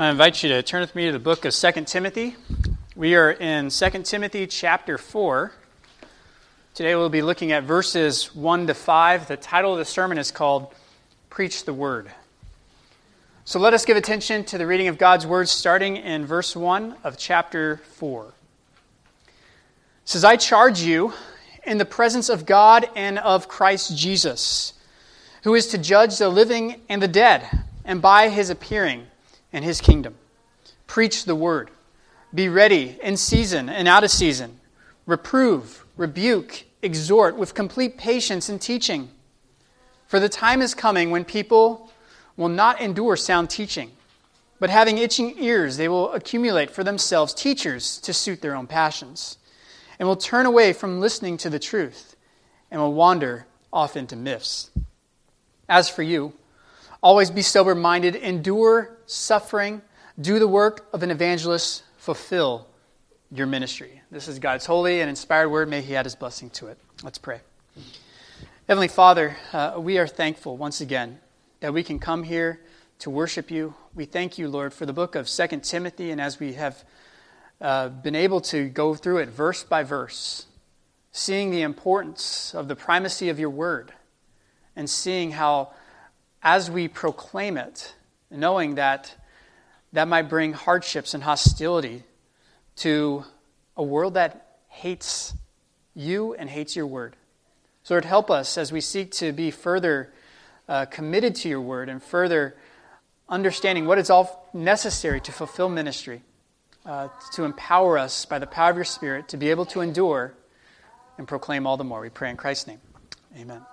I invite you to turn with me to the book of 2 Timothy. We are in 2 Timothy chapter 4. Today we'll be looking at verses 1 to 5. The title of the sermon is called Preach the Word. So let us give attention to the reading of God's Word starting in verse 1 of chapter 4. It says, I charge you in the presence of God and of Christ Jesus, who is to judge the living and the dead, and by his appearing in his kingdom. Preach the word. Be ready in season and out of season. Reprove, rebuke, exhort with complete patience and teaching. For the time is coming when people will not endure sound teaching, but having itching ears, they will accumulate for themselves teachers to suit their own passions, and will turn away from listening to the truth, and will wander off into myths. As for you, always be sober-minded, endure suffering, do the work of an evangelist, fulfill your ministry. This is God's holy and inspired word. May He add His blessing to it. Let's pray. Heavenly Father, we are thankful once again that we can come here to worship You. We thank You, Lord, for the book of 2 Timothy, and as we have been able to go through it verse by verse, seeing the importance of the primacy of Your word, and seeing how as we proclaim it, knowing that might bring hardships and hostility to a world that hates You and hates Your word. So Lord, help us as we seek to be further committed to Your word and further understanding what is all necessary to fulfill ministry, to empower us by the power of Your Spirit to be able to endure and proclaim all the more. We pray in Christ's name. Amen.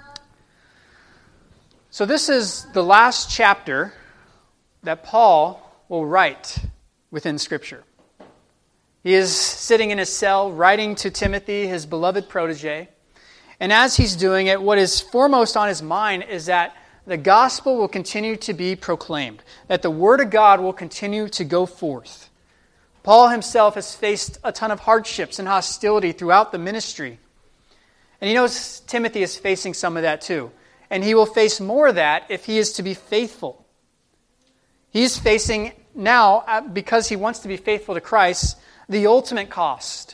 So this is the last chapter that Paul will write within Scripture. He is sitting in his cell writing to Timothy, his beloved protege. And as he's doing it, what is foremost on his mind is that the gospel will continue to be proclaimed, that the word of God will continue to go forth. Paul himself has faced a ton of hardships and hostility throughout the ministry. And he knows Timothy is facing some of that too. And he will face more of that if he is to be faithful. He's facing now, because he wants to be faithful to Christ, the ultimate cost.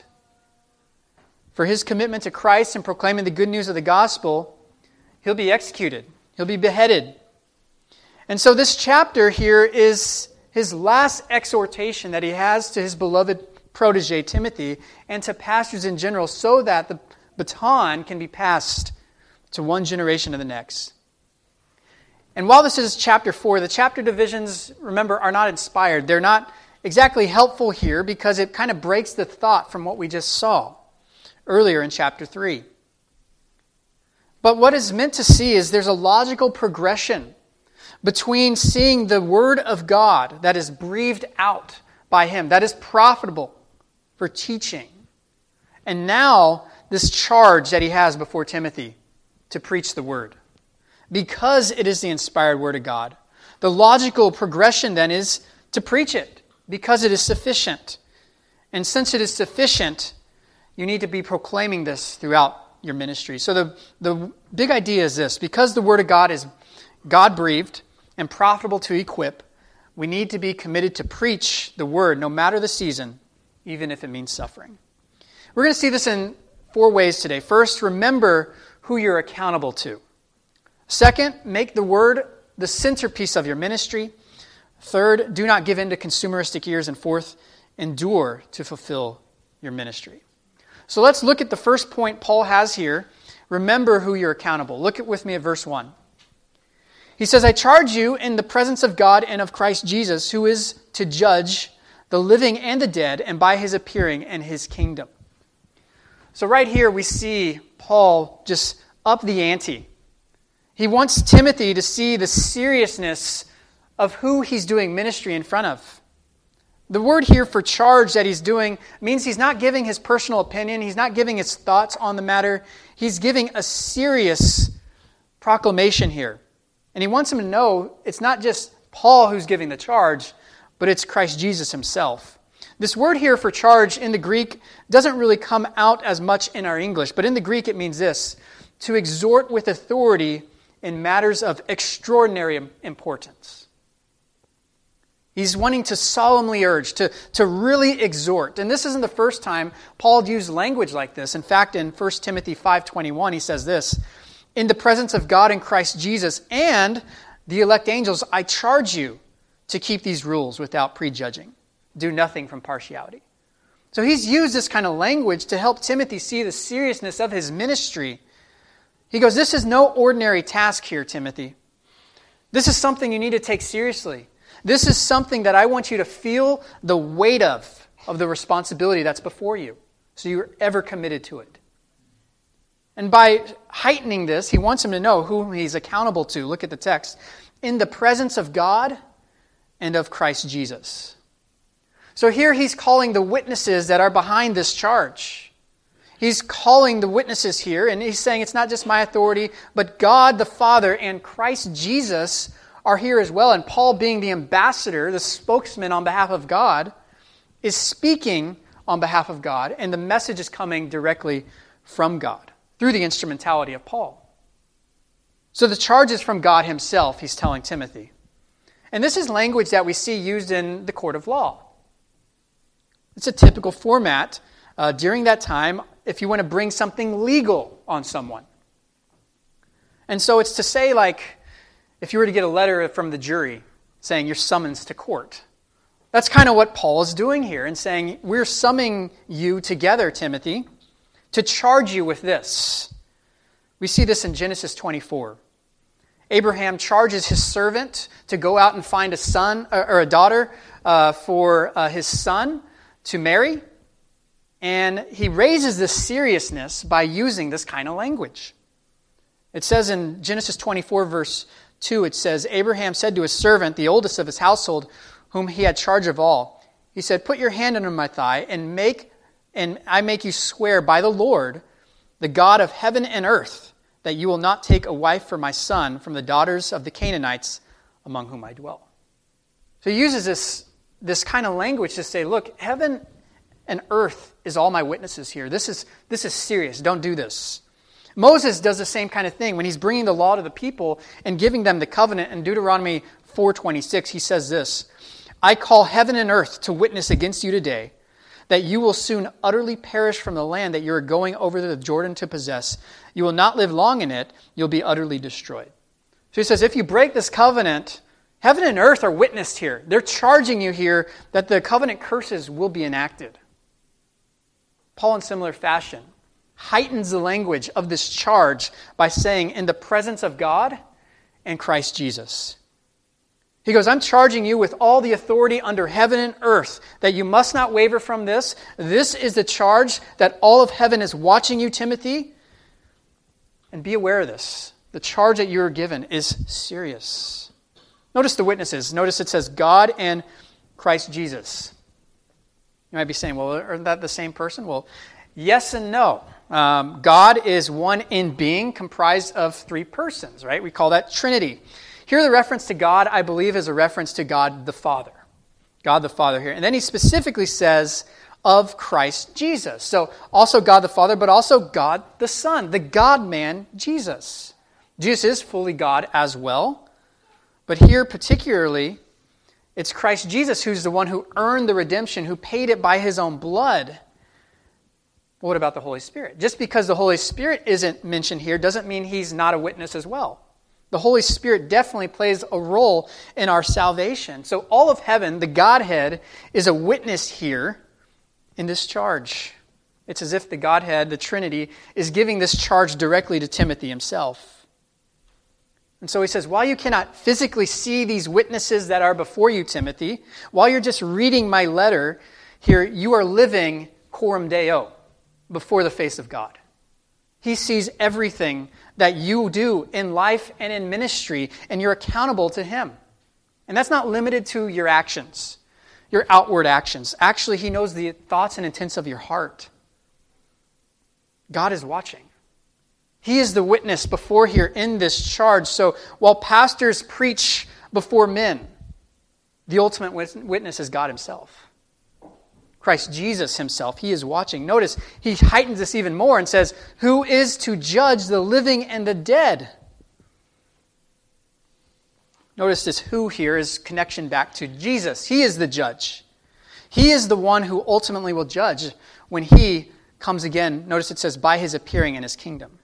For his commitment to Christ and proclaiming the good news of the gospel, he'll be executed. He'll be beheaded. And so this chapter here is his last exhortation that he has to his beloved protege, Timothy, and to pastors in general, so that the baton can be passed to one generation to the next. And while this is chapter 4, the chapter divisions, remember, are not inspired. They're not exactly helpful here because it kind of breaks the thought from what we just saw earlier in chapter 3. But what is meant to see is there's a logical progression between seeing the Word of God that is breathed out by Him, that is profitable for teaching, and now this charge that he has before Timothy to preach the Word. Because it is the inspired Word of God, the logical progression then is to preach it, because it is sufficient. And since it is sufficient, you need to be proclaiming this throughout your ministry. So the big idea is this: because the Word of God is God-breathed and profitable to equip, we need to be committed to preach the Word no matter the season, even if it means suffering. We're going to see this in 4 ways today. First, remember who you're accountable to. Second, make the Word the centerpiece of your ministry. Third, do not give in to consumeristic ears. And fourth, endure to fulfill your ministry. So let's look at the first point Paul has here. Remember who you're accountable. Look with me at verse 1. He says, I charge you in the presence of God and of Christ Jesus, who is to judge the living and the dead, and by his appearing in his kingdom. So right here we see Paul just up the ante. He wants Timothy to see the seriousness of who he's doing ministry in front of. The word here for charge that he's doing means he's not giving his personal opinion. He's not giving his thoughts on the matter. He's giving a serious proclamation here. And he wants him to know it's not just Paul who's giving the charge, but it's Christ Jesus himself. This word here for charge in the Greek doesn't really come out as much in our English, but in the Greek it means this: to exhort with authority in matters of extraordinary importance. He's wanting to solemnly urge, to really exhort. And this isn't the first time Paul used language like this. In fact, in 1 Timothy 5:21, he says this, "In the presence of God in Christ Jesus and the elect angels, I charge you to keep these rules without prejudging. Do nothing from partiality." So he's used this kind of language to help Timothy see the seriousness of his ministry. He goes, this is no ordinary task here, Timothy. This is something you need to take seriously. This is something that I want you to feel the weight of the responsibility that's before you, so you're ever committed to it. And by heightening this, he wants him to know who he's accountable to. Look at the text. In the presence of God and of Christ Jesus. So here he's calling the witnesses that are behind this charge. He's calling the witnesses here, and he's saying it's not just my authority, but God the Father and Christ Jesus are here as well. And Paul, being the ambassador, the spokesman on behalf of God, is speaking on behalf of God, and the message is coming directly from God through the instrumentality of Paul. So the charge is from God himself, he's telling Timothy. And this is language that we see used in the court of law. It's a typical format during that time if you want to bring something legal on someone. And so it's to say, like, if you were to get a letter from the jury saying you're summoned to court. That's kind of what Paul is doing here and saying, we're summoning you together, Timothy, to charge you with this. We see this in Genesis 24. Abraham charges his servant to go out and find a son or a daughter for his son to marry. And he raises this seriousness by using this kind of language. It says in Genesis 24, verse 2, it says, Abraham said to his servant, the oldest of his household, whom he had charge of all, he said, put your hand under my thigh and I make you swear by the Lord, the God of heaven and earth, that you will not take a wife for my son from the daughters of the Canaanites among whom I dwell. So he uses this kind of language to say, look, heaven and earth is all my witnesses here. This is serious. Don't do this. Moses does the same kind of thing when he's bringing the law to the people and giving them the covenant. In Deuteronomy 4:26, he says this, I call heaven and earth to witness against you today that you will soon utterly perish from the land that you are going over the Jordan to possess. You will not live long in it. You'll be utterly destroyed. So he says, if you break this covenant, heaven and earth are witnessed here. They're charging you here that the covenant curses will be enacted. Paul, in similar fashion, heightens the language of this charge by saying, in the presence of God and Christ Jesus. He goes, I'm charging you with all the authority under heaven and earth, that you must not waver from this. This is the charge that all of heaven is watching you, Timothy. And be aware of this. The charge that you're given is serious. Notice the witnesses. Notice it says God and Christ Jesus. You might be saying, well, aren't that the same person? Well, yes and no. God is one in being, comprised of three persons, right? We call that Trinity. Here the reference to God, I believe, is a reference to God the Father. God the Father here. And then he specifically says of Christ Jesus. So also God the Father, but also God the Son, the God-man Jesus. Jesus is fully God as well. But here particularly, it's Christ Jesus who's the one who earned the redemption, who paid it by his own blood. But what about the Holy Spirit? Just because the Holy Spirit isn't mentioned here doesn't mean he's not a witness as well. The Holy Spirit definitely plays a role in our salvation. So all of heaven, the Godhead, is a witness here in this charge. It's as if the Godhead, the Trinity, is giving this charge directly to Timothy himself. And so he says, while you cannot physically see these witnesses that are before you, Timothy, while you're just reading my letter here, you are living coram Deo, before the face of God. He sees everything that you do in life and in ministry, and you're accountable to him. And that's not limited to your actions, your outward actions. Actually, he knows the thoughts and intents of your heart. God is watching. He is the witness before here in this charge. So while pastors preach before men, the ultimate witness is God himself. Christ Jesus himself, he is watching. Notice, he heightens this even more and says, who is to judge the living and the dead? Notice this who here is connection back to Jesus. He is the judge. He is the one who ultimately will judge when he comes again. Notice it says, by his appearing in his kingdom.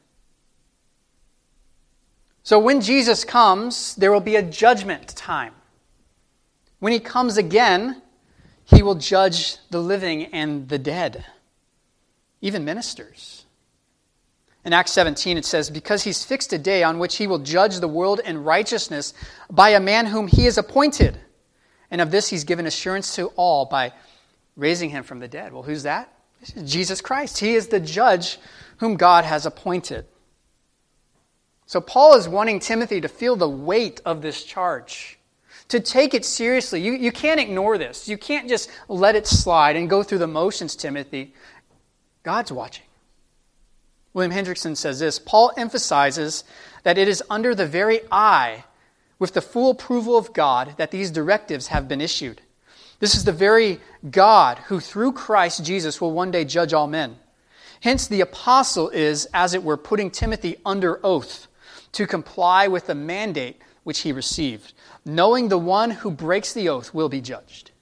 So when Jesus comes, there will be a judgment time. When he comes again, he will judge the living and the dead, even ministers. In Acts 17 it says, because he's fixed a day on which he will judge the world in righteousness by a man whom he has appointed. And of this he's given assurance to all by raising him from the dead. Well, who's that? Jesus Christ. He is the judge whom God has appointed. So Paul is wanting Timothy to feel the weight of this charge, to take it seriously. You can't ignore this. You can't just let it slide and go through the motions, Timothy. God's watching. William Hendrickson says this, Paul emphasizes that it is under the very eye, with the full approval of God, that these directives have been issued. This is the very God who through Christ Jesus will one day judge all men. Hence the apostle is, as it were, putting Timothy under oath to comply with the mandate which he received, knowing the one who breaks the oath will be judged.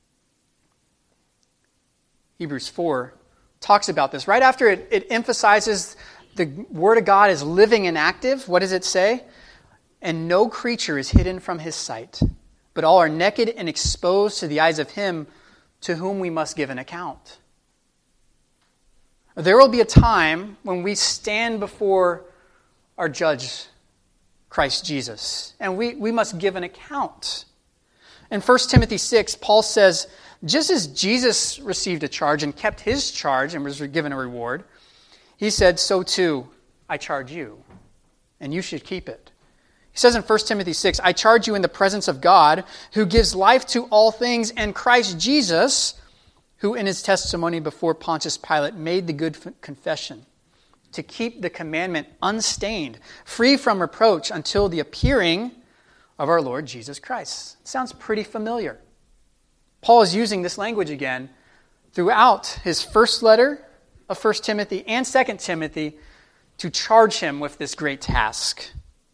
Hebrews 4 talks about this. Right after it emphasizes the Word of God is living and active, what does it say? And no creature is hidden from his sight, but all are naked and exposed to the eyes of him to whom we must give an account. There will be a time when we stand before our judge, Christ Jesus, and we must give an account. In 1 Timothy 6, Paul says, just as Jesus received a charge and kept his charge and was given a reward, he said, so too I charge you, and you should keep it. He says in 1 Timothy 6, I charge you in the presence of God, who gives life to all things, and Christ Jesus, who in his testimony before Pontius Pilate made the good confession, to keep the commandment unstained, free from reproach, until the appearing of our Lord Jesus Christ. It sounds pretty familiar. Paul is using this language again throughout his first letter of 1 Timothy and 2 Timothy to charge him with this great task.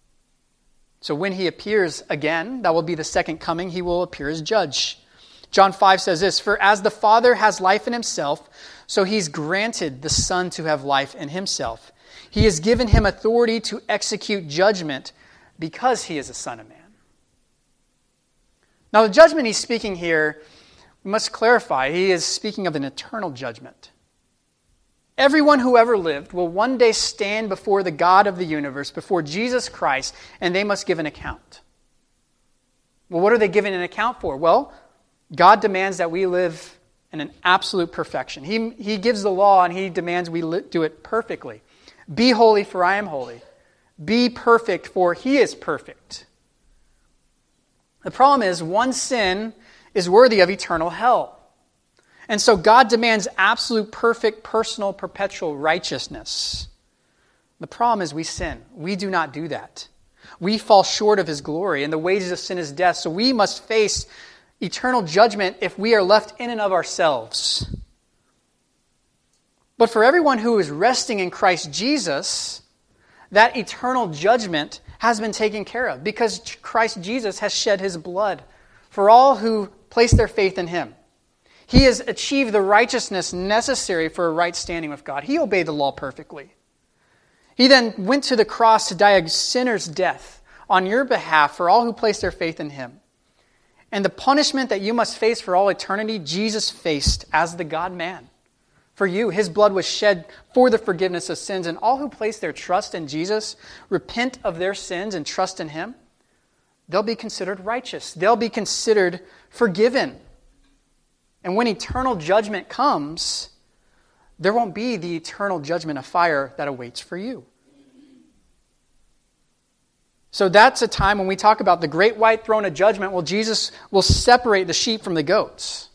So when he appears again, that will be the second coming, he will appear as judge. John 5 says this, for as the Father has life in himself, so he's granted the Son to have life in himself. He has given him authority to execute judgment because he is a Son of Man. Now the judgment he's speaking here, we must clarify, he is speaking of an eternal judgment. Everyone who ever lived will one day stand before the God of the universe, before Jesus Christ, and they must give an account. Well, what are they giving an account for? Well, God demands that we live in an absolute perfection. He gives the law and he demands we do it perfectly. Be holy, for I am holy. Be perfect, for he is perfect. The problem is one sin is worthy of eternal hell. And so God demands absolute, perfect, personal, perpetual righteousness. The problem is we sin. We do not do that. We fall short of his glory, and the wages of sin is death. So we must face eternal judgment if we are left in and of ourselves. But for everyone who is resting in Christ Jesus, that eternal judgment has been taken care of because Christ Jesus has shed his blood for all who place their faith in him. He has achieved the righteousness necessary for a right standing with God. He obeyed the law perfectly. He then went to the cross to die a sinner's death on your behalf for all who place their faith in him. And the punishment that you must face for all eternity, Jesus faced as the God-man. For you, his blood was shed for the forgiveness of sins, and all who place their trust in Jesus, repent of their sins and trust in him, they'll be considered righteous. They'll be considered forgiven. And when eternal judgment comes, there won't be the eternal judgment of fire that awaits for you. So that's a time when we talk about the great white throne of judgment. Well, Jesus will separate the sheep from the goats.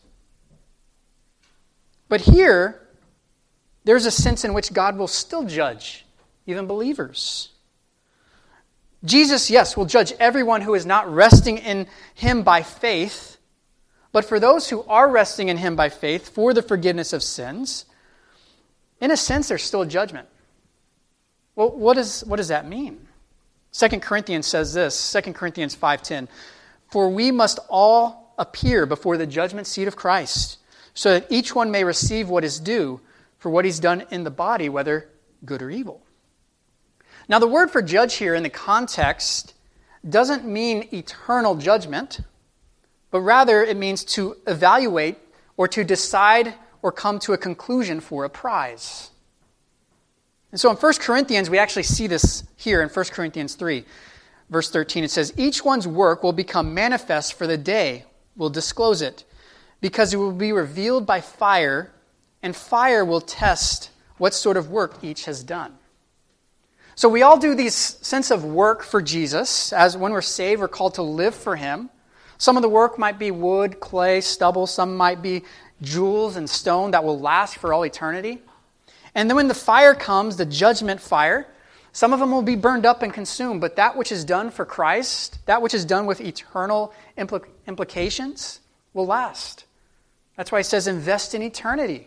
But here, there's a sense in which God will still judge even believers. Jesus, yes, will judge everyone who is not resting in him by faith. But for those who are resting in him by faith for the forgiveness of sins, in a sense, there's still a judgment. Well, what does that mean? 2 Corinthians says this, 2 Corinthians 5:10, "For we must all appear before the judgment seat of Christ, so that each one may receive what is due for what he's done in the body, whether good or evil." Now, the word for judge here in the context doesn't mean eternal judgment, but rather it means to evaluate or to decide or come to a conclusion for a prize. And so in 1 Corinthians, we actually see this here in 1 Corinthians 3, verse 13. It says, "Each one's work will become manifest, for the day will disclose it, because it will be revealed by fire, and fire will test what sort of work each has done." So we all do these sense of work for Jesus. As when we're saved, we're called to live for him. Some of the work might be wood, clay, stubble. Some might be jewels and stone that will last for all eternity. And then when the fire comes, the judgment fire, some of them will be burned up and consumed. But that which is done for Christ, that which is done with eternal implications, will last. That's why he says invest in eternity.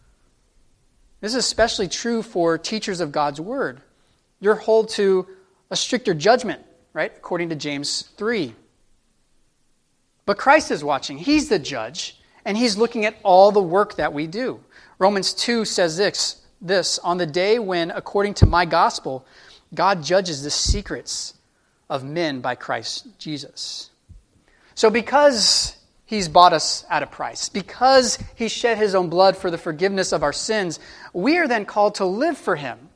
This is especially true for teachers of God's word. You're held to a stricter judgment, right? According to James 3. But Christ is watching. He's the judge, and he's looking at all the work that we do. Romans 2 says this, "On the day when, according to my gospel, God judges the secrets of men by Christ Jesus." So because he's bought us at a price, because he shed his own blood for the forgiveness of our sins, we are then called to live for him.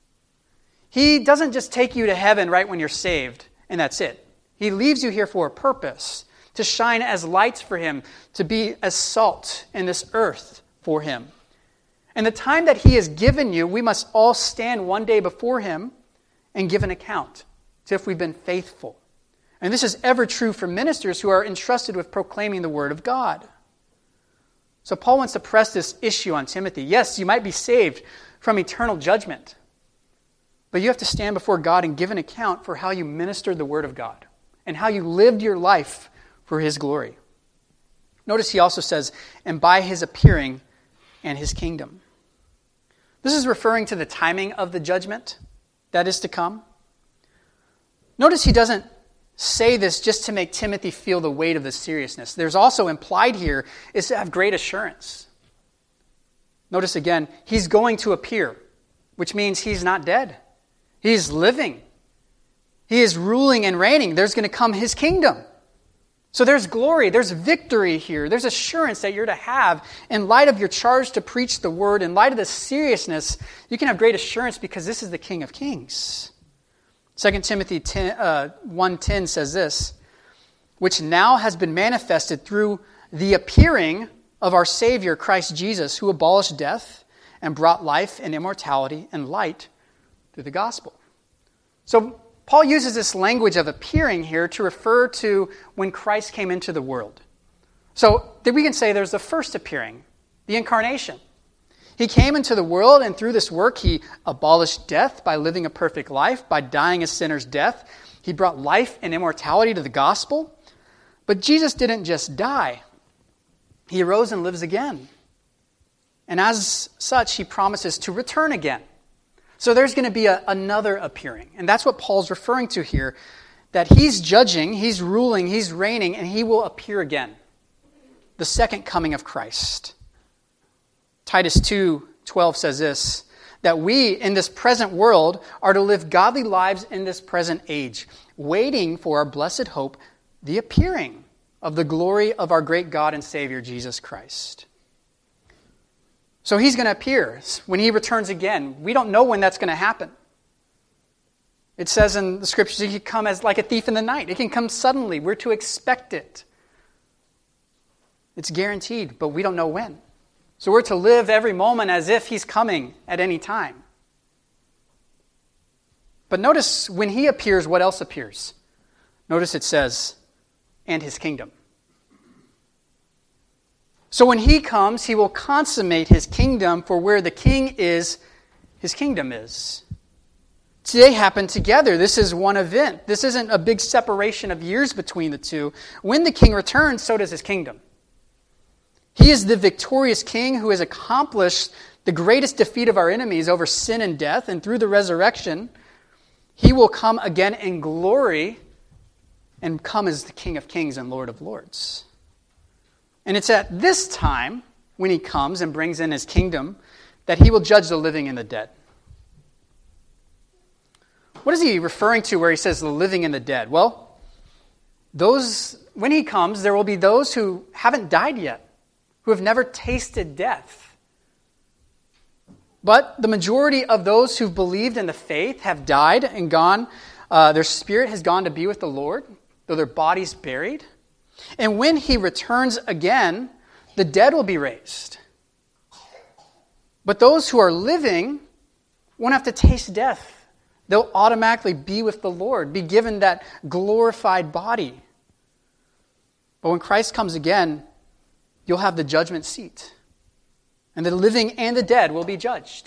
He doesn't just take you to heaven right when you're saved, and that's it. He leaves you here for a purpose, to shine as lights for him, to be as salt in this earth for him. And the time that he has given you, we must all stand one day before him and give an account to if we've been faithful. And this is ever true for ministers who are entrusted with proclaiming the word of God. So Paul wants to press this issue on Timothy. Yes, you might be saved from eternal judgment, but you have to stand before God and give an account for how you ministered the word of God and how you lived your life for his glory. Notice he also says, "and by his appearing and his kingdom." This is referring to the timing of the judgment that is to come. Notice he doesn't say this just to make Timothy feel the weight of the seriousness. There's also implied here is to have great assurance. Notice again, he's going to appear, which means he's not dead. He's living. He is ruling and reigning. There's going to come his kingdom. So there's glory, there's victory here. There's assurance that you're to have in light of your charge to preach the word, in light of the seriousness. You can have great assurance because this is the King of Kings. 2 Timothy 1:10 says this, "which now has been manifested through the appearing of our Savior Christ Jesus, who abolished death and brought life and immortality and light through the gospel." So Paul uses this language of appearing here to refer to when Christ came into the world. So we can say there's the first appearing, the incarnation. He came into the world, and through this work, he abolished death by living a perfect life, by dying a sinner's death. He brought life and immortality to the gospel. But Jesus didn't just die. He arose and lives again. And as such, he promises to return again. So there's going to be another appearing. And that's what Paul's referring to here, that he's judging, he's ruling, he's reigning, and he will appear again. The second coming of Christ. Titus 2:12 says this, that we in this present world are to live godly lives in this present age, waiting for our blessed hope, the appearing of the glory of our great God and Savior, Jesus Christ. So he's going to appear when he returns again. We don't know when that's going to happen. It says in the scriptures, he can come as like a thief in the night. It can come suddenly. We're to expect it. It's guaranteed, but we don't know when. So we're to live every moment as if he's coming at any time. But notice when he appears, what else appears? Notice it says, and his kingdom. So when he comes, he will consummate his kingdom, for where the king is, his kingdom is. They happen together. This is one event. This isn't a big separation of years between the two. When the king returns, so does his kingdom. He is the victorious king who has accomplished the greatest defeat of our enemies over sin and death, and through the resurrection, He will come again in glory and come as the King of Kings and Lord of Lords. And it's at this time, when he comes and brings in his kingdom, that he will judge the living and the dead. What is he referring to where he says the living and the dead? Well, when he comes, there will be those who haven't died yet, who have never tasted death. But the majority of those who've believed in the faith have died and gone. Their spirit has gone to be with the Lord, though their body's buried. And when he returns again, the dead will be raised. But those who are living won't have to taste death. They'll automatically be with the Lord, be given that glorified body. But when Christ comes again, you'll have the judgment seat. And the living and the dead will be judged.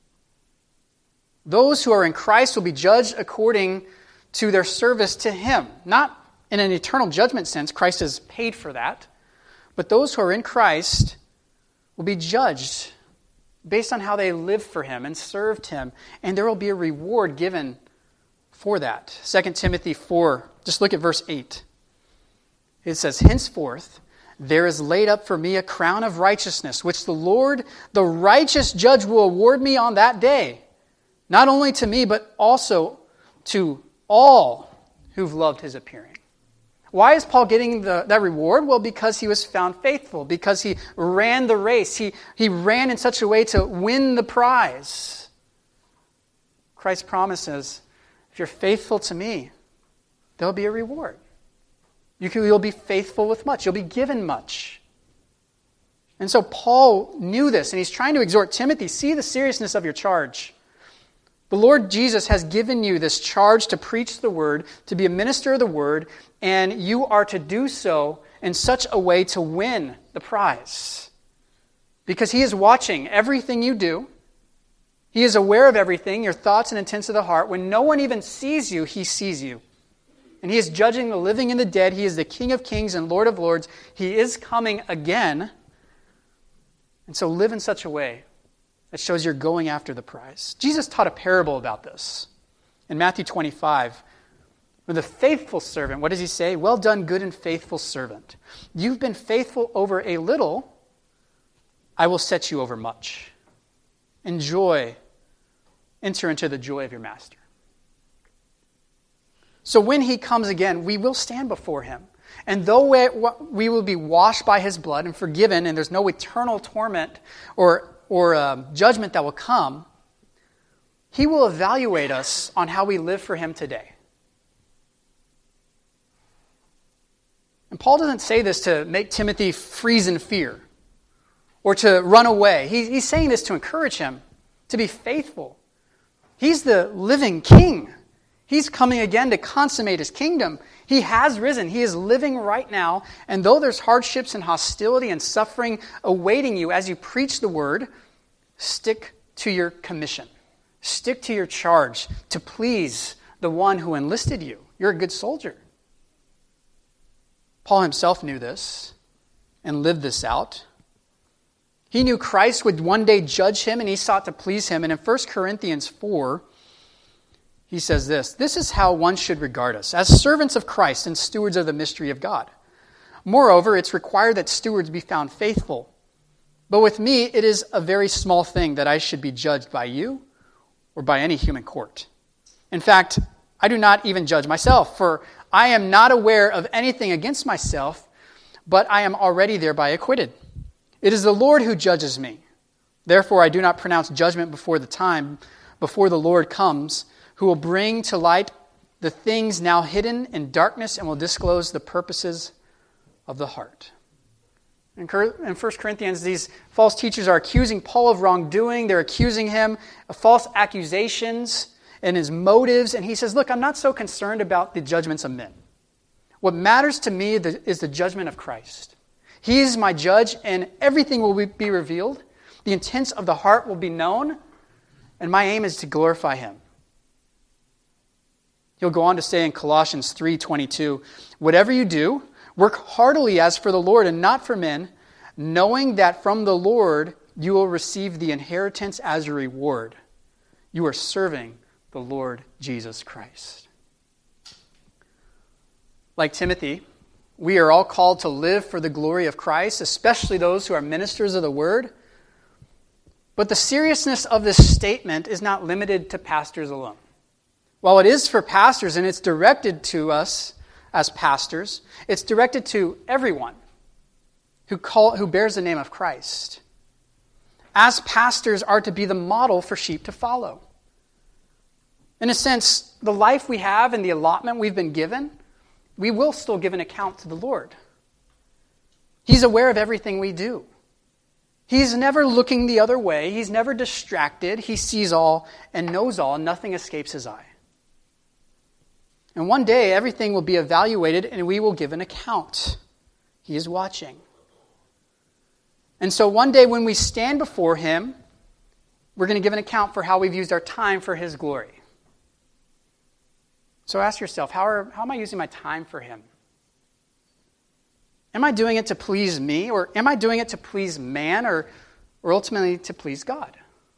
Those who are in Christ will be judged according to their service to him. Not in an eternal judgment sense, Christ has paid for that. But those who are in Christ will be judged based on how they lived for him and served him. And there will be a reward given for that. 2 Timothy 4, just look at verse 8. It says, "Henceforth there is laid up for me a crown of righteousness, which the Lord, the righteous judge, will award me on that day. Not only to me, but also to all who've loved his appearing." Why is Paul getting that reward? Well, because he was found faithful, because he ran the race. He ran in such a way to win the prize. Christ promises, if you're faithful to me, there'll be a reward. You'll be faithful with much. You'll be given much. And so Paul knew this, and he's trying to exhort Timothy, see the seriousness of your charge. The Lord Jesus has given you this charge to preach the word, to be a minister of the word, and you are to do so in such a way to win the prize. Because he is watching everything you do. He is aware of everything, your thoughts and intents of the heart. When no one even sees you, he sees you. And he is judging the living and the dead. He is the King of Kings and Lord of Lords. He is coming again. And so live in such a way that shows you're going after the prize. Jesus taught a parable about this. In Matthew 25, with the faithful servant, what does he say? "Well done, good and faithful servant. You've been faithful over a little, I will set you over much. Enter into the joy of your master." So when he comes again, we will stand before him. And though we will be washed by his blood and forgiven, and there's no eternal torment or judgment that will come, he will evaluate us on how we live for him today. And Paul doesn't say this to make Timothy freeze in fear or to run away. He's saying this to encourage him to be faithful. He's the living king. He's coming again to consummate his kingdom. He has risen. He is living right now. And though there's hardships and hostility and suffering awaiting you as you preach the word, stick to your commission. Stick to your charge to please the one who enlisted you. You're a good soldier. Paul himself knew this and lived this out. He knew Christ would one day judge him, and he sought to please him. And in 1 Corinthians 4, he says this, "This is how one should regard us, as servants of Christ and stewards of the mystery of God. Moreover, it's required that stewards be found faithful. But with me, it is a very small thing that I should be judged by you or by any human court. In fact, I do not even judge myself, for I am not aware of anything against myself, but I am already thereby acquitted. It is the Lord who judges me. Therefore, I do not pronounce judgment before the Lord comes, who will bring to light the things now hidden in darkness and will disclose the purposes of the heart." In 1 Corinthians, these false teachers are accusing Paul of wrongdoing. They're accusing him of false accusations and his motives. And he says, look, I'm not so concerned about the judgments of men. What matters to me is the judgment of Christ. He is my judge, and everything will be revealed. The intents of the heart will be known, and my aim is to glorify him. He'll go on to say in Colossians 3:22, "Whatever you do, work heartily as for the Lord and not for men, knowing that from the Lord you will receive the inheritance as a reward. You are serving the the Lord Jesus Christ. Like Timothy, we are all called to live for the glory of Christ, especially those who are ministers of the word. But the seriousness of this statement is not limited to pastors alone. While it is for pastors and it's directed to us as pastors, it's directed to everyone who bears the name of Christ. As pastors are to be the model for sheep to follow. In a sense, the life we have and the allotment we've been given, we will still give an account to the Lord. He's aware of everything we do. He's never looking the other way. He's never distracted. He sees all and knows all, and nothing escapes his eye. And one day, everything will be evaluated, and we will give an account. He is watching. And so one day when we stand before him, we're going to give an account for how we've used our time for his glory. So ask yourself, how am I using my time for him? Am I doing it to please me, or am I doing it to please man, or ultimately to please God?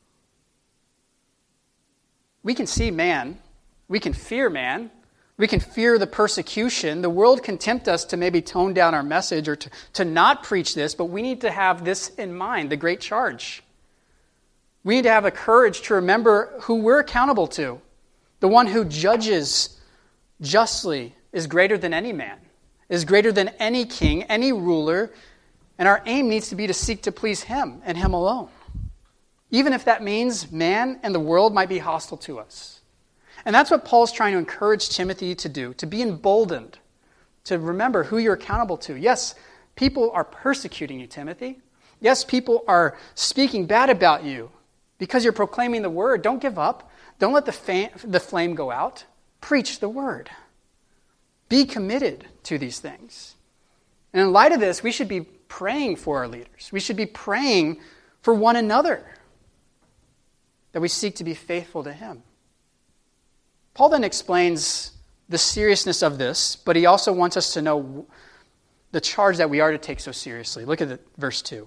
We can see man. We can fear man. We can fear the persecution. The world can tempt us to maybe tone down our message or to not preach this, but we need to have this in mind, the great charge. We need to have the courage to remember who we're accountable to. The one who judges justly is greater than any man, is greater than any king, any ruler, and our aim needs to be to seek to please him and him alone. Even if that means man and the world might be hostile to us. And that's what Paul's trying to encourage Timothy to do, to be emboldened, to remember who you're accountable to. Yes, people are persecuting you, Timothy. Yes, people are speaking bad about you because you're proclaiming the word. Don't give up. Don't let the flame go out. Preach the word. Be committed to these things. And in light of this, we should be praying for our leaders. We should be praying for one another, that we seek to be faithful to him. Paul then explains the seriousness of this, but he also wants us to know the charge that we are to take so seriously. Look at verse 2.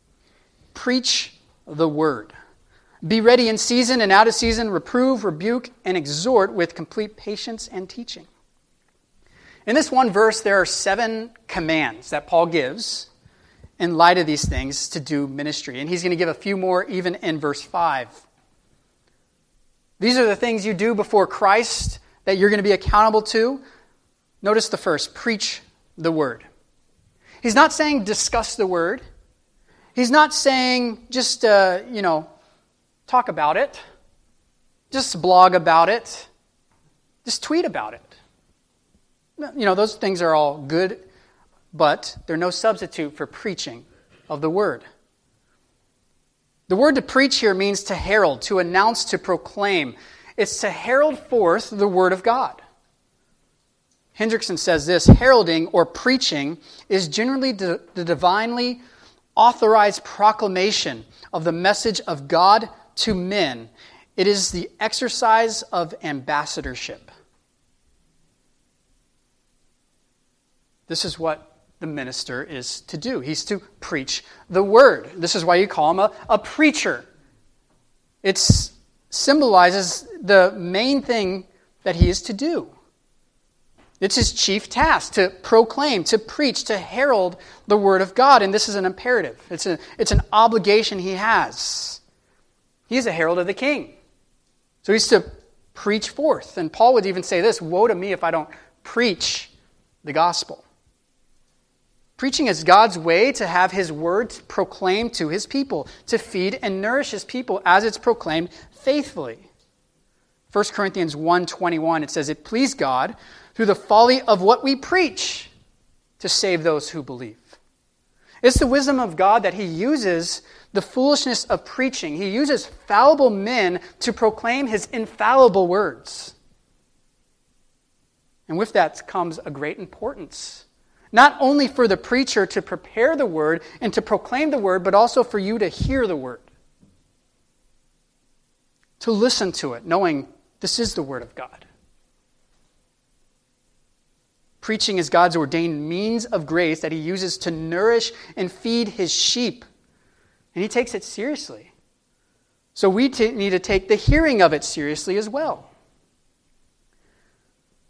Preach the word. Be ready in season and out of season, reprove, rebuke, and exhort with complete patience and teaching. In this one verse, there are 7 commands that Paul gives in light of these things to do ministry. And he's going to give a few more even in verse 5. These are the things you do before Christ that you're going to be accountable to. Notice the first, preach the word. He's not saying discuss the word. He's not saying just, talk about it. Just blog about it. Just tweet about it. Those things are all good, but they're no substitute for preaching of the word. The word to preach here means to herald, to announce, to proclaim. It's to herald forth the word of God. Hendrickson says this, heralding or preaching is generally the divinely authorized proclamation of the message of God to men. It is the exercise of ambassadorship. This is what the minister is to do. He's to preach the word. This is why you call him a preacher. It symbolizes the main thing that he is to do. It's his chief task to proclaim, to preach, to herald the word of God. And this is an imperative. It's an obligation he has. He is a herald of the king. So he's to preach forth. And Paul would even say this, woe to me if I don't preach the gospel. Preaching is God's way to have his word proclaimed to his people, to feed and nourish his people as it's proclaimed faithfully. 1 Corinthians 1:21, it says, it pleased God through the folly of what we preach to save those who believe. It's the wisdom of God that he uses the foolishness of preaching. He uses fallible men to proclaim his infallible words. And with that comes a great importance. Not only for the preacher to prepare the word and to proclaim the word, but also for you to hear the word. To listen to it, knowing this is the word of God. Preaching is God's ordained means of grace that he uses to nourish and feed his sheep. And he takes it seriously. So we need to take the hearing of it seriously as well.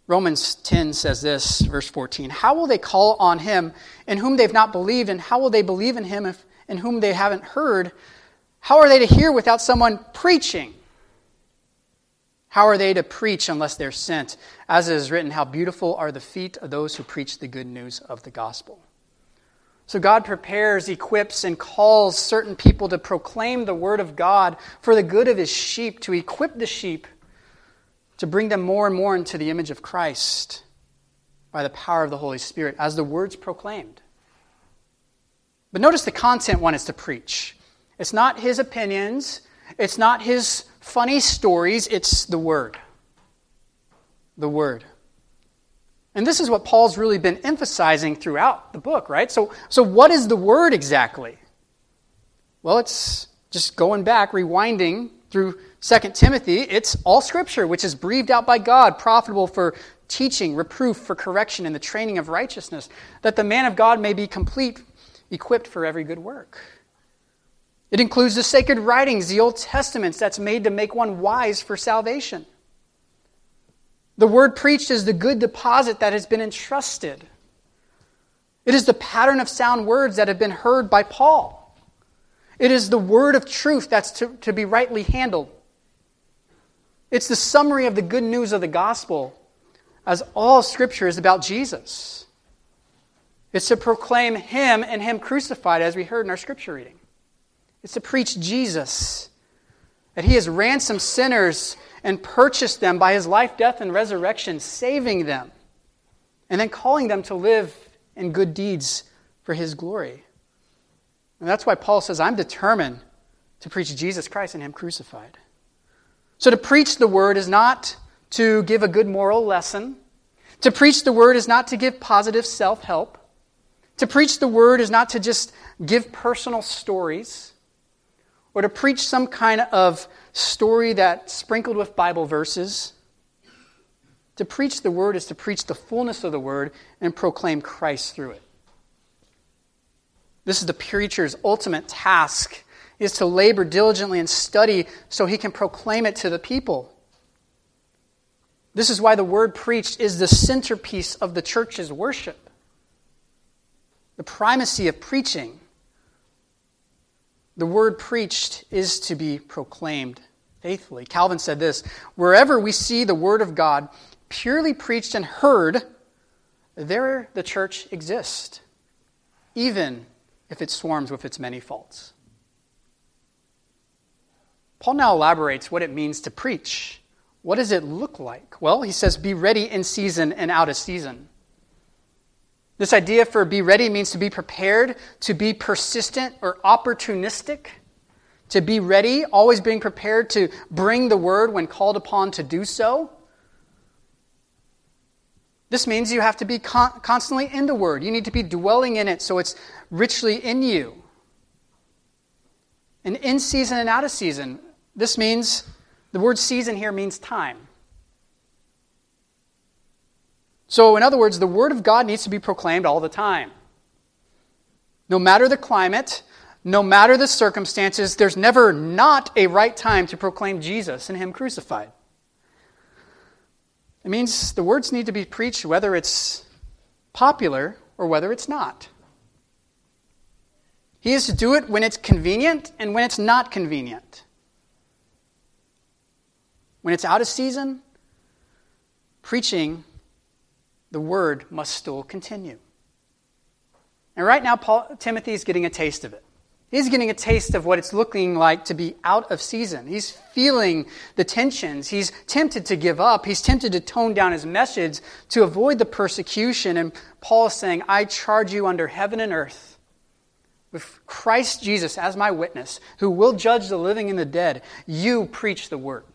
Romans 10 says this, verse 14, how will they call on him in whom they've not believed, and how will they believe in him in whom they haven't heard? How are they to hear without someone preaching? How are they to preach unless they're sent? As it is written, how beautiful are the feet of those who preach the good news of the gospel. So God prepares, equips, and calls certain people to proclaim the word of God for the good of his sheep, to equip the sheep, to bring them more and more into the image of Christ by the power of the Holy Spirit as the word's proclaimed. But notice the content one is to preach. It's not his opinions. It's not his funny stories. It's the word. The word. And this is what Paul's really been emphasizing throughout the book, right? So what is the word exactly? Well, it's just going back, rewinding through 2 Timothy. It's all Scripture, which is breathed out by God, profitable for teaching, reproof, for correction, and the training of righteousness, that the man of God may be complete, equipped for every good work. It includes the sacred writings, the Old Testaments, that's made to make one wise for salvation. The word preached is the good deposit that has been entrusted. It is the pattern of sound words that have been heard by Paul. It is the word of truth that's to be rightly handled. It's the summary of the good news of the gospel, as all Scripture is about Jesus. It's to proclaim him and him crucified, as we heard in our Scripture reading. It's to preach Jesus, that he has ransomed sinners and purchased them by his life, death, and resurrection, saving them, and then calling them to live in good deeds for his glory. And that's why Paul says, I'm determined to preach Jesus Christ and him crucified. So to preach the word is not to give a good moral lesson. To preach the word is not to give positive self-help. To preach the word is not to just give personal stories, or to preach some kind of story that's sprinkled with Bible verses. To preach the word is to preach the fullness of the word and proclaim Christ through it. This is the preacher's ultimate task, is to labor diligently and study so he can proclaim it to the people. This is why the word preached is the centerpiece of the church's worship. The primacy of preaching. The word preached is to be proclaimed faithfully. Calvin said this, wherever we see the word of God purely preached and heard, there the church exists, even if it swarms with its many faults. Paul now elaborates what it means to preach. What does it look like? Well, he says, be ready in season and out of season. This idea for be ready means to be prepared, to be persistent or opportunistic, to be ready, always being prepared to bring the word when called upon to do so. This means you have to be constantly in the word. You need to be dwelling in it so it's richly in you. And in season and out of season, this means, the word season here means time. So in other words, the word of God needs to be proclaimed all the time. No matter the climate, no matter the circumstances, there's never not a right time to proclaim Jesus and him crucified. It means the words need to be preached whether it's popular or whether it's not. He is to do it when it's convenient and when it's not convenient. When it's out of season, preaching the word must still continue. And right now, Timothy is getting a taste of it. He's getting a taste of what it's looking like to be out of season. He's feeling the tensions. He's tempted to give up. He's tempted to tone down his message to avoid the persecution. And Paul is saying, I charge you under heaven and earth, with Christ Jesus as my witness, who will judge the living and the dead, you preach the word.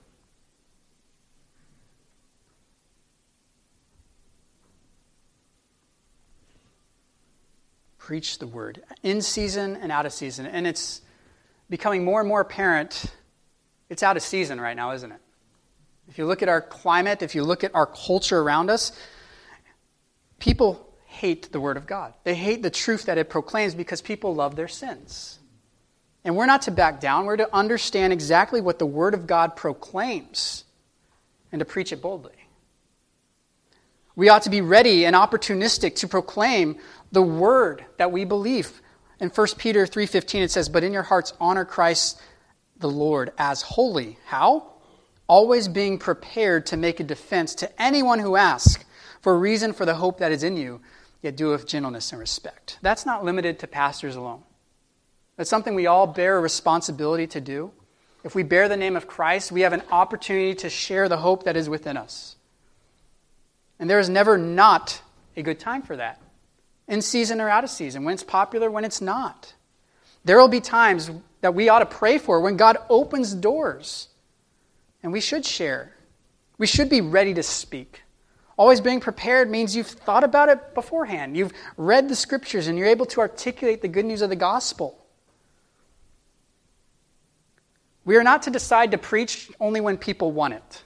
Preach the word, in season and out of season. And it's becoming more and more apparent, it's out of season right now, isn't it? If you look at our climate, if you look at our culture around us, people hate the word of God. They hate the truth that it proclaims because people love their sins. And we're not to back down. We're to understand exactly what the word of God proclaims and to preach it boldly. We ought to be ready and opportunistic to proclaim the word that we believe. In 1 Peter 3:15 it says, "But in your hearts honor Christ the Lord as holy." How? Always being prepared to make a defense to anyone who asks for a reason for the hope that is in you, yet do it with gentleness and respect. That's not limited to pastors alone. That's something we all bear a responsibility to do. If we bear the name of Christ, we have an opportunity to share the hope that is within us. And there is never not a good time for that, in season or out of season, when it's popular, when it's not. There will be times that we ought to pray for when God opens doors, and we should share. We should be ready to speak. Always being prepared means you've thought about it beforehand. You've read the scriptures, and you're able to articulate the good news of the gospel. We are not to decide to preach only when people want it.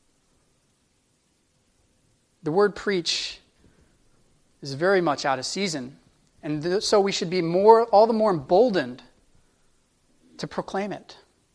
The word preach is very much out of season, and so we should be all the more emboldened to proclaim it.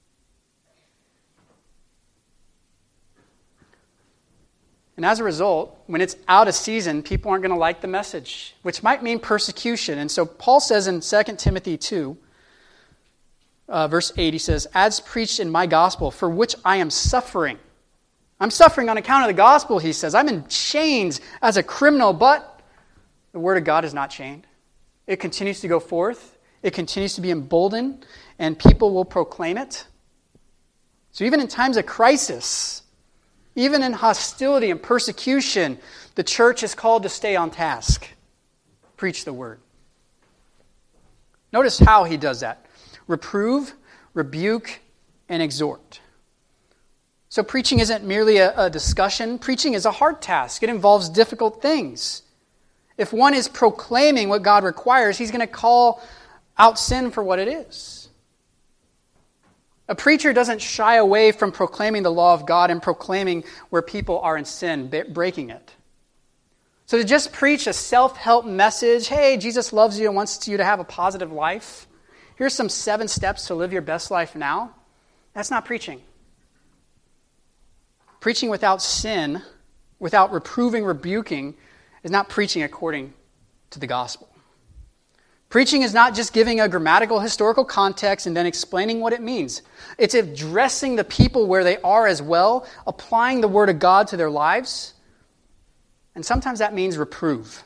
And as a result, when it's out of season, people aren't going to like the message, which might mean persecution. And so Paul says in 2 Timothy 2, verse 8, he says, "As preached in my gospel, for which I am suffering." I'm suffering on account of the gospel, he says. I'm in chains as a criminal, but the word of God is not chained. It continues to go forth. It continues to be emboldened, and people will proclaim it. So even in times of crisis, even in hostility and persecution, the church is called to stay on task. Preach the word. Notice how he does that. Reprove, rebuke, and exhort. So preaching isn't merely a discussion. Preaching is a hard task. It involves difficult things. If one is proclaiming what God requires, he's going to call out sin for what it is. A preacher doesn't shy away from proclaiming the law of God and proclaiming where people are in sin, breaking it. So to just preach a self-help message, hey, Jesus loves you and wants you to have a positive life. Here's some 7 steps to live your best life now. That's not preaching. Preaching without sin, without reproving, rebuking, is not preaching according to the gospel. Preaching is not just giving a grammatical, historical context and then explaining what it means. It's addressing the people where they are as well, applying the word of God to their lives. And sometimes that means reprove.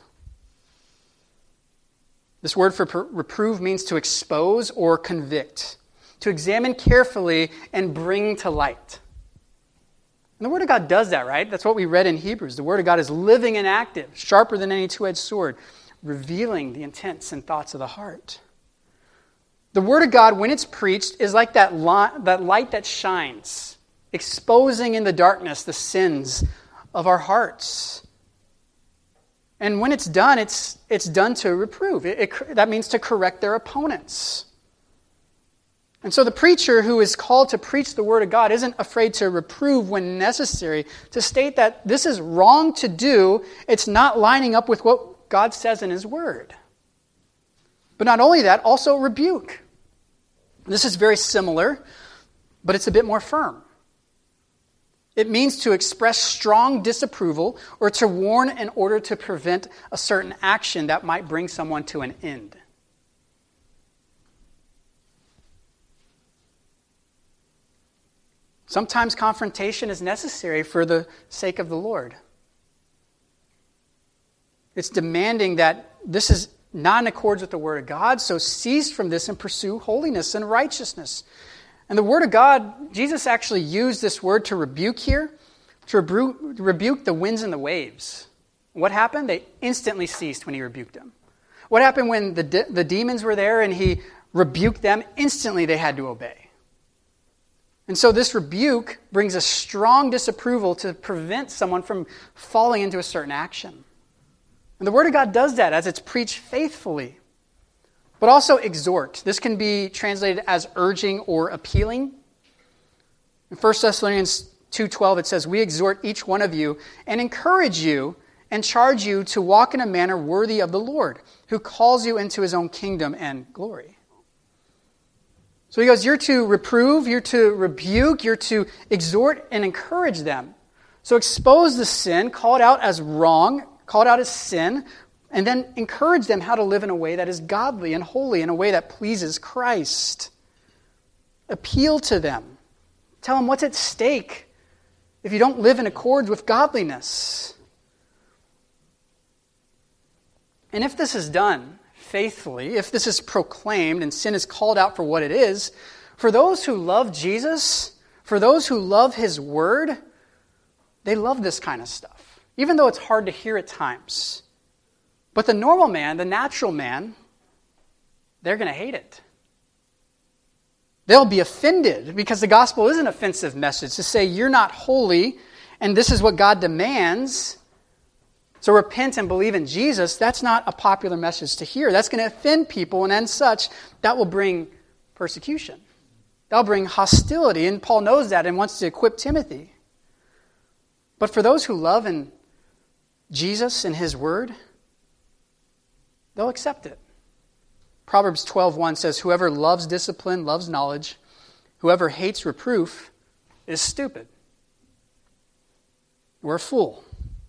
This word for reprove means to expose or convict, to examine carefully and bring to light. And the Word of God does that, right? That's what we read in Hebrews. The Word of God is living and active, sharper than any two-edged sword, revealing the intents and thoughts of the heart. The Word of God, when it's preached, is like that light that shines, exposing in the darkness the sins of our hearts. And when it's done, it's done to reprove. That means to correct their opponents. And so the preacher who is called to preach the Word of God isn't afraid to reprove when necessary, to state that this is wrong to do, it's not lining up with what God says in His Word. But not only that, also rebuke. This is very similar, but it's a bit more firm. It means to express strong disapproval or to warn in order to prevent a certain action that might bring someone to an end. Sometimes confrontation is necessary for the sake of the Lord. It's demanding that this is not in accord with the Word of God, so cease from this and pursue holiness and righteousness. And the Word of God, Jesus actually used this word to rebuke here, to rebuke the winds and the waves. What happened? They instantly ceased when He rebuked them. What happened when the demons were there and He rebuked them? Instantly they had to obey. And so this rebuke brings a strong disapproval to prevent someone from falling into a certain action. And the Word of God does that as it's preached faithfully. But also exhort. This can be translated as urging or appealing. In 1 Thessalonians 2:12 it says, "We exhort each one of you and encourage you and charge you to walk in a manner worthy of the Lord, who calls you into His own kingdom and glory." So he goes, you're to reprove, you're to rebuke, you're to exhort and encourage them. So expose the sin, call it out as wrong, call it out as sin, and then encourage them how to live in a way that is godly and holy, in a way that pleases Christ. Appeal to them. Tell them what's at stake if you don't live in accord with godliness. And if this is done faithfully, if this is proclaimed and sin is called out for what it is, for those who love Jesus, for those who love His Word, they love this kind of stuff, even though it's hard to hear at times. But the normal man, the natural man, they're going to hate it. They'll be offended because the gospel is an offensive message to say you're not holy and this is what God demands. So repent and believe in Jesus. That's not a popular message to hear. That's going to offend people, and as such, that will bring persecution. That'll bring hostility, and Paul knows that and wants to equip Timothy. But for those who love in Jesus and His Word, they'll accept it. Proverbs 12:1 says, "Whoever loves discipline loves knowledge. Whoever hates reproof is stupid." Or a fool.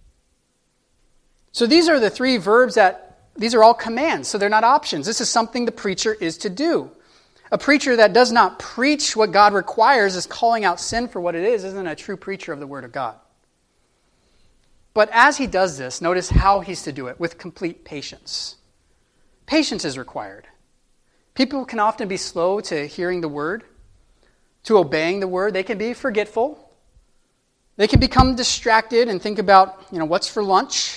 So these are the three verbs these are all commands, so they're not options. This is something the preacher is to do. A preacher that does not preach what God requires, is calling out sin for what it is, isn't a true preacher of the Word of God. But as he does this, notice how he's to do it, with complete patience. Patience is required. People can often be slow to hearing the Word, to obeying the Word. They can be forgetful. They can become distracted and think about, what's for lunch.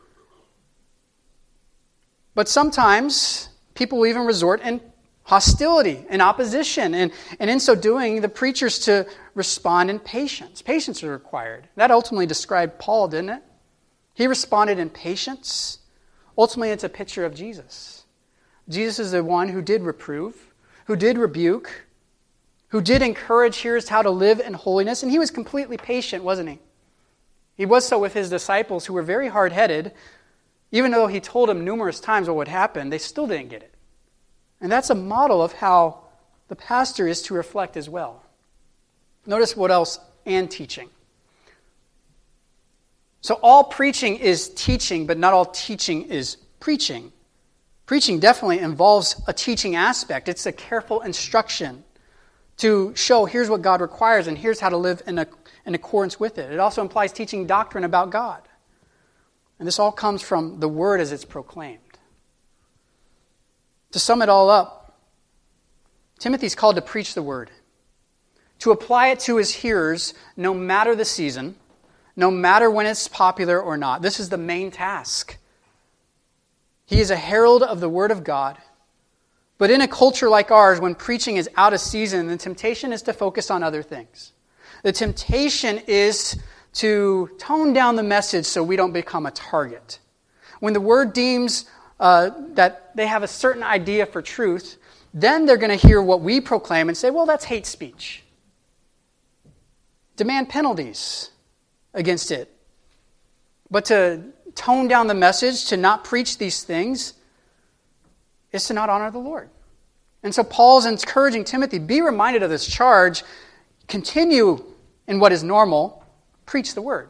But sometimes people will even resort in hostility and opposition. And in so doing, the preacher's to respond in patience. Patience is required. That ultimately described Paul, didn't it? He responded in patience. Ultimately, it's a picture of Jesus. Jesus is the one who did reprove, who did rebuke, who did encourage hearers how to live in holiness. And he was completely patient, wasn't he? He was so with his disciples, who were very hard-headed. Even though he told them numerous times what would happen, they still didn't get it. And that's a model of how the pastor is to reflect as well. Notice what else, and teaching. So all preaching is teaching, but not all teaching is preaching. Preaching definitely involves a teaching aspect. It's a careful instruction to show here's what God requires and here's how to live in accordance with it. It also implies teaching doctrine about God. And this all comes from the Word as it's proclaimed. To sum it all up, Timothy's called to preach the Word, to apply it to his hearers no matter the season, no matter when it's popular or not. This is the main task. He is a herald of the Word of God. But in a culture like ours, when preaching is out of season, the temptation is to focus on other things. The temptation is to tone down the message so we don't become a target. When the Word deems that they have a certain idea for truth, then they're going to hear what we proclaim and say, well, that's hate speech. Demand penalties against it. But to tone down the message, to not preach these things, is to not honor the Lord. And so Paul's encouraging Timothy, be reminded of this charge, continue in what is normal, preach the Word.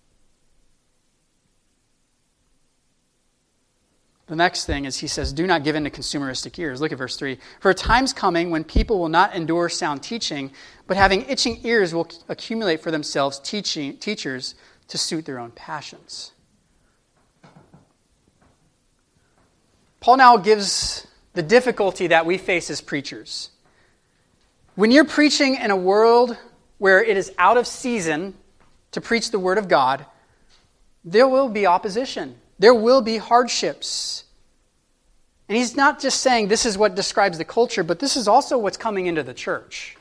The next thing is he says, do not give in to consumeristic ears. Look at verse 3. For a time's coming when people will not endure sound teaching, but having itching ears will accumulate for themselves teachers to suit their own passions. Paul now gives the difficulty that we face as preachers. When you're preaching in a world where it is out of season to preach the Word of God, there will be opposition. There will be hardships. And he's not just saying this is what describes the culture, but this is also what's coming into the church.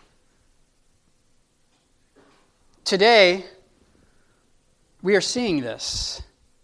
Today, we are seeing this.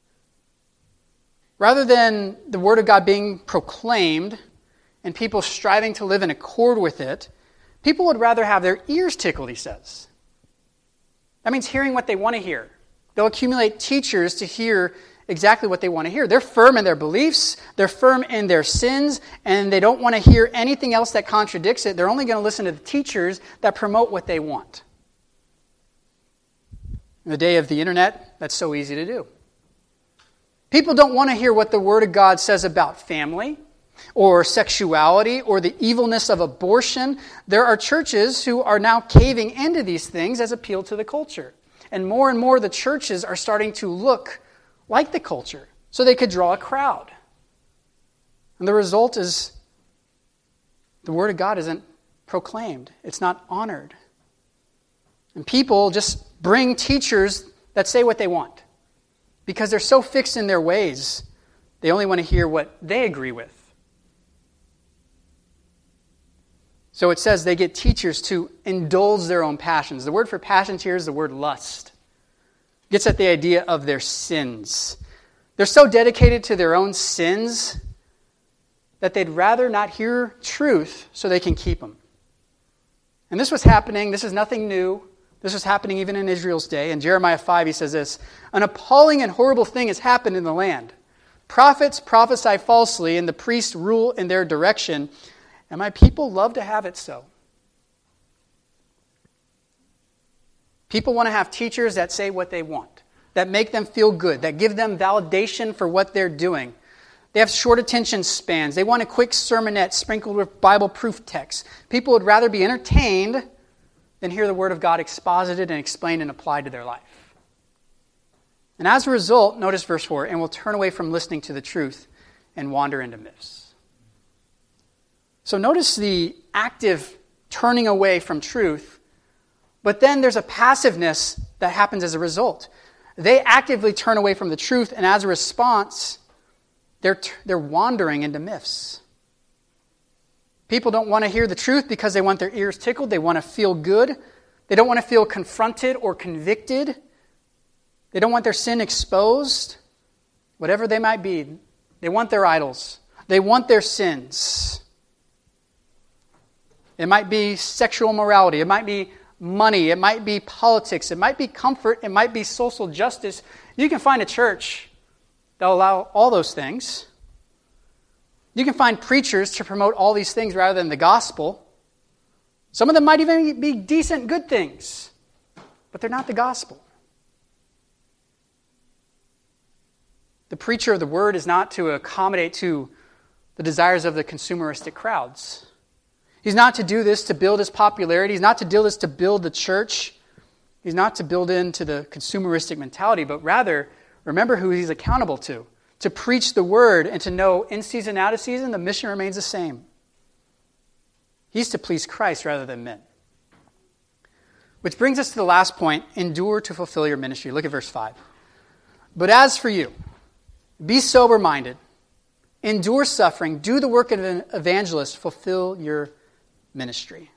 Rather than the Word of God being proclaimed and people striving to live in accord with it, people would rather have their ears tickled, he says. That means hearing what they want to hear. They'll accumulate teachers to hear exactly what they want to hear. They're firm in their beliefs, they're firm in their sins, and they don't want to hear anything else that contradicts it. They're only going to listen to the teachers that promote what they want. In the day of the internet, that's so easy to do. People don't want to hear what the Word of God says about family or sexuality or the evilness of abortion. There are churches who are now caving into these things as appeal to the culture. And more the churches are starting to look like the culture so they could draw a crowd. And the result is the Word of God isn't proclaimed. It's not honored. And people just bring teachers that say what they want because they're so fixed in their ways, they only want to hear what they agree with. So it says they get teachers to indulge their own passions. The word for passions here is the word lust. It gets at the idea of their sins. They're so dedicated to their own sins that they'd rather not hear truth so they can keep them. And this was happening. This is nothing new. This was happening even in Israel's day. In Jeremiah 5, he says this, "An appalling and horrible thing has happened in the land. Prophets prophesy falsely, and the priests rule in their direction, and my people love to have it so." People want to have teachers that say what they want, that make them feel good, that give them validation for what they're doing. They have short attention spans. They want a quick sermonette sprinkled with Bible proof texts. People would rather be entertained than hear the Word of God exposited and explained and applied to their life. And as a result, notice verse 4, "and will turn away from listening to the truth and wander into myths." So notice the active turning away from truth, but then there's a passiveness that happens as a result. They actively turn away from the truth, and as a response, they're wandering into myths. People don't want to hear the truth because they want their ears tickled. They want to feel good. They don't want to feel confronted or convicted. They don't want their sin exposed. Whatever they might be, they want their idols. They want their sins. It might be sexual morality. It might be money. It might be politics. It might be comfort. It might be social justice. You can find a church that will allow all those things. You can find preachers to promote all these things rather than the gospel. Some of them might even be decent, good things, but they're not the gospel. The preacher of the word is not to accommodate to the desires of the consumeristic crowds. He's not to do this to build his popularity. He's not to do this to build the church. He's not to build into the consumeristic mentality, but rather, remember who he's accountable to preach the word and to know in season, out of season, the mission remains the same. He's to please Christ rather than men. Which brings us to the last point, endure to fulfill your ministry. Look at verse 5. "But as for you, be sober-minded, endure suffering, do the work of an evangelist, fulfill your ministry."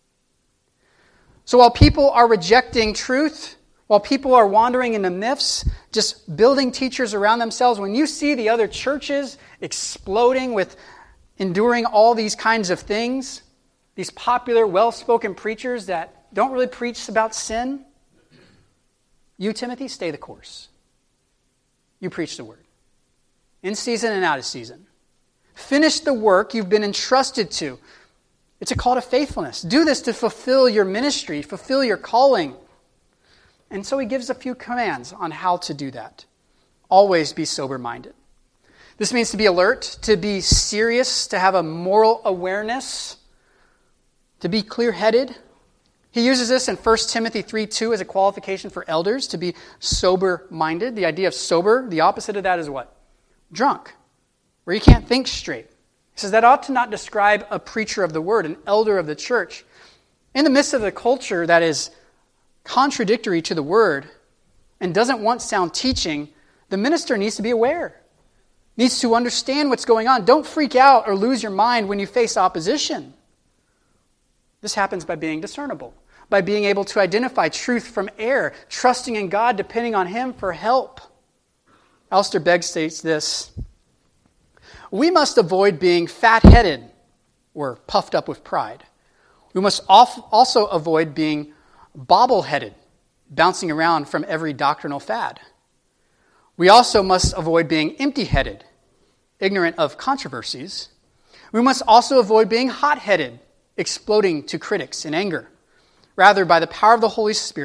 So while people are rejecting truth, while people are wandering into myths, just building teachers around themselves, when you see the other churches exploding with enduring all these kinds of things, these popular, well-spoken preachers that don't really preach about sin, you, Timothy, stay the course. You preach the word. In season and out of season. Finish the work you've been entrusted to. It's a call to faithfulness. Do this to fulfill your ministry, fulfill your calling. And so he gives a few commands on how to do that. Always be sober-minded. This means to be alert, to be serious, to have a moral awareness, to be clear-headed. He uses this in 1 Timothy 3:2 as a qualification for elders, to be sober-minded. The idea of sober, the opposite of that is what? Drunk, where you can't think straight. He says that ought to not describe a preacher of the word, an elder of the church. In the midst of the culture that is contradictory to the word and doesn't want sound teaching, the minister needs to be aware, needs to understand what's going on. Don't freak out or lose your mind when you face opposition. This happens by being discernible, by being able to identify truth from error, trusting in God, depending on Him for help. Alistair Begg states this: "We must avoid being fat-headed or puffed up with pride. We must also avoid being bobble-headed, bouncing around from every doctrinal fad. We also must avoid being empty-headed, ignorant of controversies. We must also avoid being hot-headed, exploding to critics in anger. Rather, by the power of the Holy Spirit,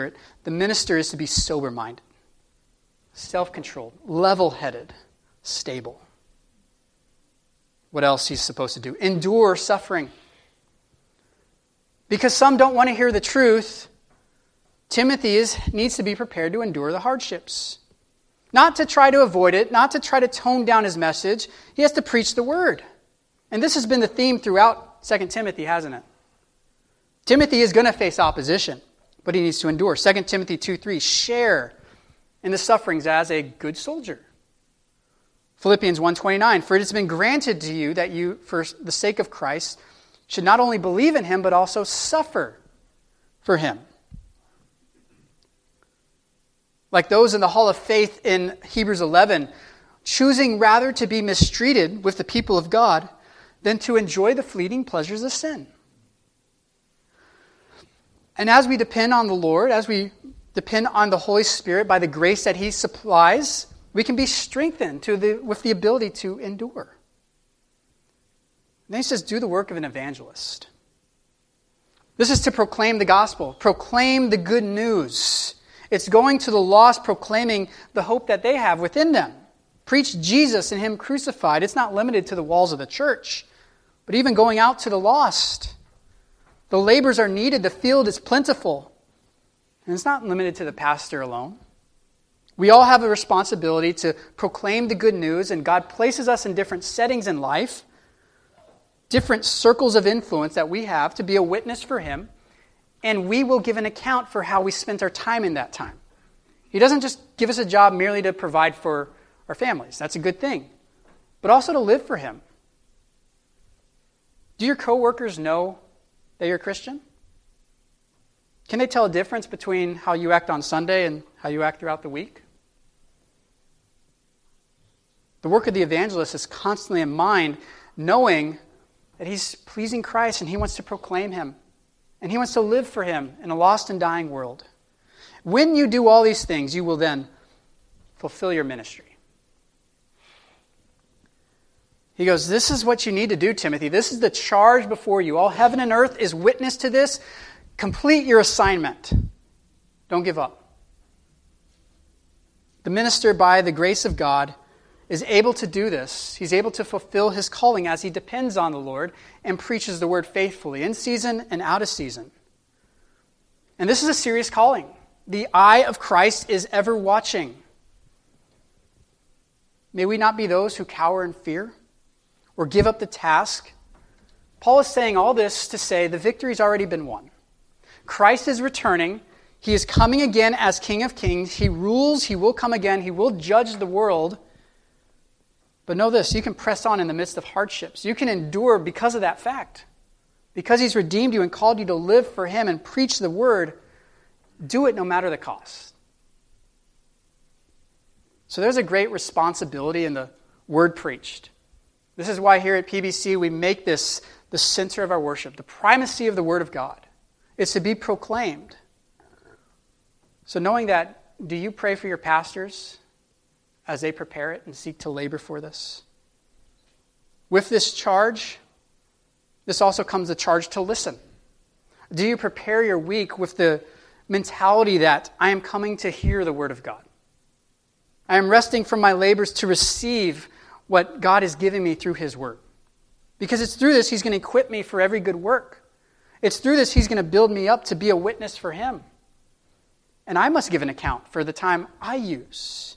the minister is to be sober-minded, self-controlled, level-headed, stable. What else he's supposed to do? Endure suffering. Because some don't want to hear the truth, Timothy needs to be prepared to endure the hardships. Not to try to avoid it, not to try to tone down his message. He has to preach the word. And this has been the theme throughout 2 Timothy, hasn't it? Timothy is going to face opposition, but he needs to endure. 2 Timothy 2:3, share in the sufferings as a good soldier. Philippians 1:29, for it has been granted to you that you, for the sake of Christ, should not only believe in him, but also suffer for him. Like those in the hall of faith in Hebrews 11, choosing rather to be mistreated with the people of God than to enjoy the fleeting pleasures of sin. And as we depend on the Lord, as we depend on the Holy Spirit by the grace that he supplies, we can be strengthened with the ability to endure. And then he says, do the work of an evangelist. This is to proclaim the gospel, proclaim the good news. It's going to the lost, proclaiming the hope that they have within them. Preach Jesus and him crucified. It's not limited to the walls of the church, but even going out to the lost. The labors are needed. The field is plentiful. And it's not limited to the pastor alone. We all have a responsibility to proclaim the good news, and God places us in different settings in life, different circles of influence that we have to be a witness for him, and we will give an account for how we spent our time in that time. He doesn't just give us a job merely to provide for our families. That's a good thing. But also to live for him. Do your coworkers know that you're a Christian? Can they tell a difference between how you act on Sunday and how you act throughout the week? The work of the evangelist is constantly in mind, knowing that he's pleasing Christ and he wants to proclaim him. And he wants to live for him in a lost and dying world. When you do all these things, you will then fulfill your ministry. He goes, this is what you need to do, Timothy. This is the charge before you. All heaven and earth is witness to this. Complete your assignment. Don't give up. The minister, by the grace of God, is able to do this. He's able to fulfill his calling as he depends on the Lord and preaches the word faithfully, in season and out of season. And this is a serious calling. The eye of Christ is ever watching. May we not be those who cower in fear or give up the task. Paul is saying all this to say the victory's already been won. Christ is returning. He is coming again as King of Kings. He rules. He will come again. He will judge the world. But know this, you can press on in the midst of hardships. You can endure because of that fact. Because he's redeemed you and called you to live for him and preach the word, do it no matter the cost. So there's a great responsibility in the word preached. This is why here at PBC we make this the center of our worship, the primacy of the word of God. It's to be proclaimed. So knowing that, do you pray for your pastors as they prepare it and seek to labor for this? With this charge, this also comes the charge to listen. Do you prepare your week with the mentality that I am coming to hear the word of God? I am resting from my labors to receive what God is giving me through his word. Because it's through this he's going to equip me for every good work. It's through this he's going to build me up to be a witness for him. And I must give an account for the time I use.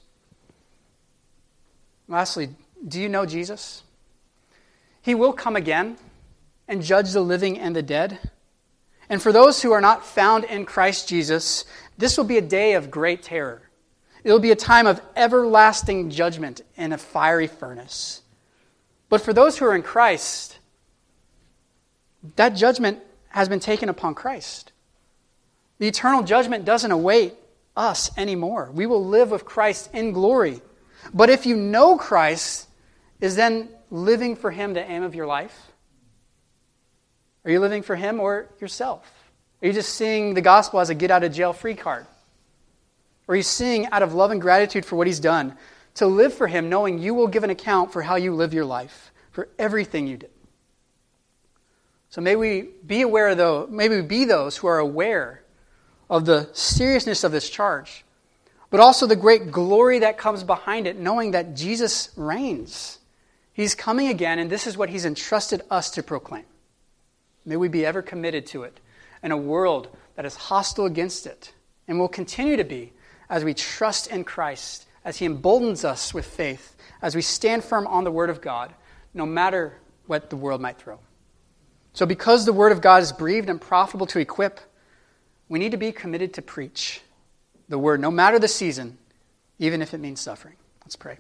Lastly, do you know Jesus? He will come again and judge the living and the dead. And for those who are not found in Christ Jesus, this will be a day of great terror. It will be a time of everlasting judgment in a fiery furnace. But for those who are in Christ, that judgment has been taken upon Christ. The eternal judgment doesn't await us anymore. We will live with Christ in glory. But if you know Christ, is then living for him the aim of your life? Are you living for him or yourself? Are you just seeing the gospel as a get-out-of-jail-free card? Or are you seeing out of love and gratitude for what he's done to live for him, knowing you will give an account for how you live your life, for everything you did? So may we be aware, though, may we be those who are aware of the seriousness of this charge, but also the great glory that comes behind it, knowing that Jesus reigns. He's coming again, and this is what he's entrusted us to proclaim. May we be ever committed to it in a world that is hostile against it, and will continue to be as we trust in Christ, as he emboldens us with faith, as we stand firm on the Word of God, no matter what the world might throw. So because the Word of God is breathed and profitable to equip, we need to be committed to preach the Word, no matter the season, even if it means suffering. Let's pray.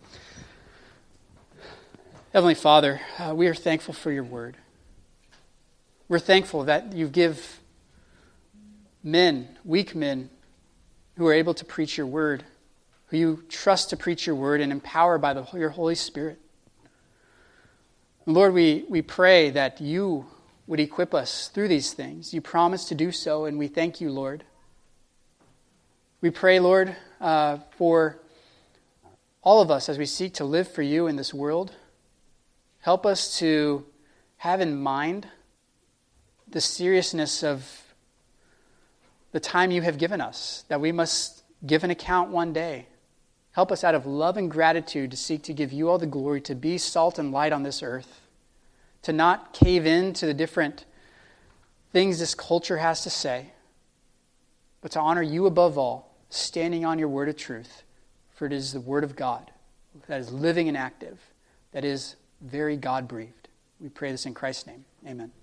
Heavenly Father, we are thankful for your Word. We're thankful that you give men, weak men, who are able to preach your Word, who you trust to preach your Word and empower by your Holy Spirit. And Lord, we pray that you would equip us through these things. You promise to do so, and we thank you, Lord. We pray, Lord, for all of us as we seek to live for you in this world. Help us to have in mind the seriousness of the time you have given us, that we must give an account one day. Help us out of love and gratitude to seek to give you all the glory, to be salt and light on this earth, to not cave in to the different things this culture has to say, but to honor you above all, standing on your word of truth, for it is the word of God that is living and active, that is very God-breathed. We pray this in Christ's name. Amen.